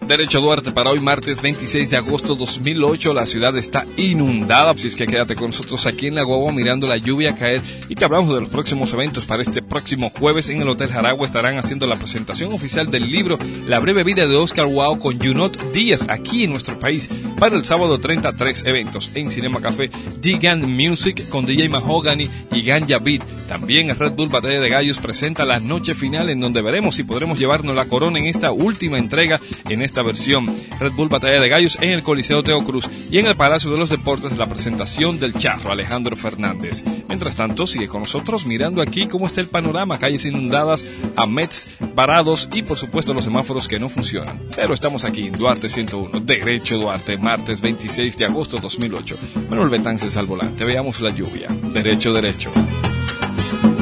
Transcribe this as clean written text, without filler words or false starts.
Derecho Duarte para hoy, martes 26 de agosto 2008. La ciudad está inundada, así es que quédate con nosotros aquí en la guagua mirando la lluvia caer y te hablamos de los próximos eventos. Para este próximo jueves en el Hotel Jaragua estarán haciendo la presentación oficial del libro La breve vida de Oscar Wilde con Junot Díaz aquí en nuestro país. Para el sábado 33 eventos en Cinema Café, Digan Music con DJ Mahogany y Ganja Beat. También Red Bull Batalla de Gallos presenta la noche final en donde veremos si podremos llevarnos la corona en esta última entrega en esta versión. Red Bull Batalla de Gallos en el Coliseo Teo Cruz y en el Palacio de los Deportes la presentación del Charro Alejandro Fernández. Mientras tanto, sigue con nosotros mirando aquí cómo está el panorama, calles inundadas, AMETs varados y por supuesto los semáforos que no funcionan. Pero estamos aquí en Duarte 101, Derecho Duarte, martes 26 de agosto 2008. Manuel Betances al volante, veamos la lluvia. Derecho.